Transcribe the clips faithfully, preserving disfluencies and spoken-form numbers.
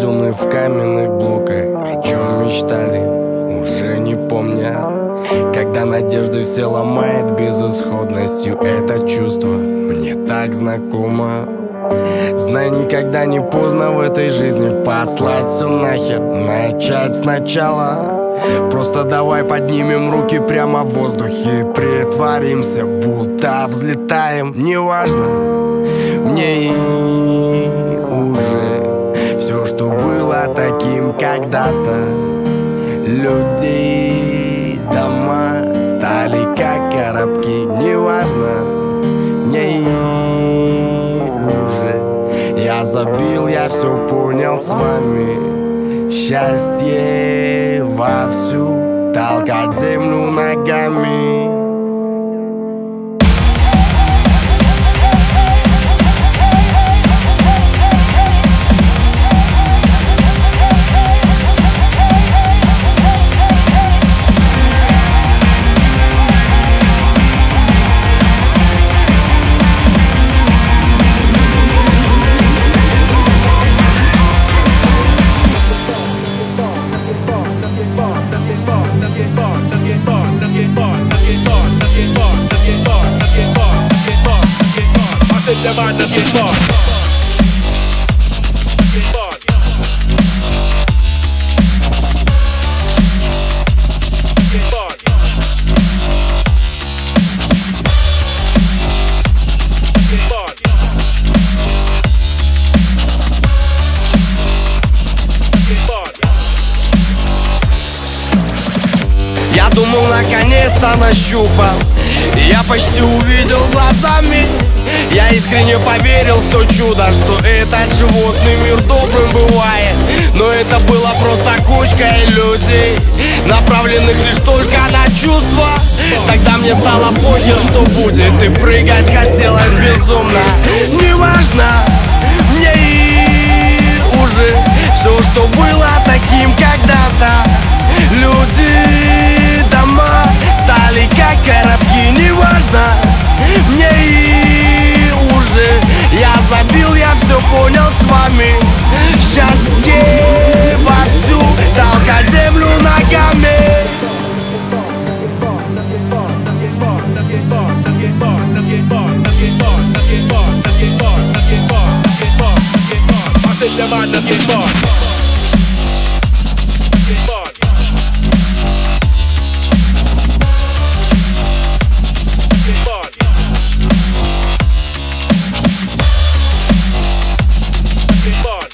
возведенные в каменных блоках. О чем мечтали, уже не помнят. Когда надежды все ломает безысходностью, это чувство мне так знакомо. Знай, никогда не поздно в этой жизни послать все нахер, начать сначала. Просто давай поднимем руки прямо в воздухе, притворимся, будто взлетаем. Неважно, мне и уже все, что было таким когда-то. Люди, дома стали как коробки. Неважно, мне и уже я забил, я все понял с вами. Счастье вовсю, толкать землю ногами. Them on the get bored. Get bored. Get bored. Get bored. Get bored. Я думал, наконец-то нащупал, я почти увидел глазами. Я искренне поверил в то чудо, что этот животный мир добрым бывает. Но это было просто кучка иллюзий, направленных лишь только на чувства. Тогда мне стало похер, что будет, и прыгать хотелось безумно. Неважно, мне и уже все, что было таким когда-то. Люди, дома стали как коробки. Неважно, мне и уже я забил, я все понял с вами. Счастье вовсю, толкать землю ногами. Them on the get bored. Get bored. Get bored. Get bored.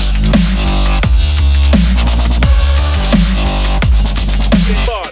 Get bored.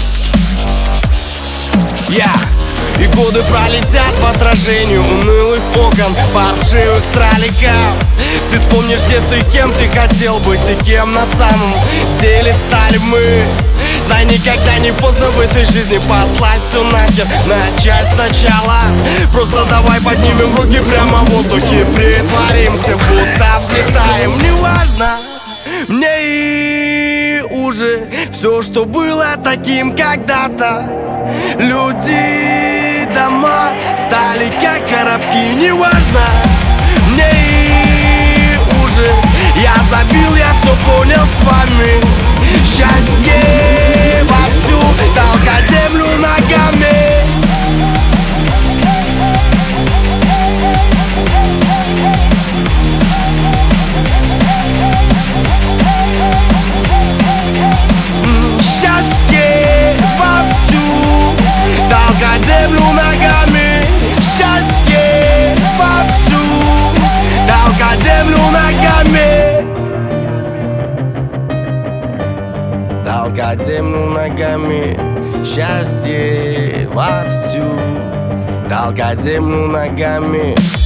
Я и годы пролетят в отражении унылых окон, паршивых тролликов. Ты вспомнишь детство и кем ты хотел быть, и кем на самом деле стали мы. Знай, никогда не поздно в этой жизни послать все нахер, начать сначала. Просто давай поднимем руки прямо в воздухе, притворимся, будто взлетаем. Неважно, мне и уже все, что было таким когда-то. Люди, дома стали как коробки. Неважно, мне и уже я забил, я все понял с вами. Счастье вовсю, толкать землю ногами. Счастье вовсю, толкать землю ногами. Счастье вовсю, толкать землю ногами. Толкать землю ногами. Счастье вовсю, толкать землю ногами.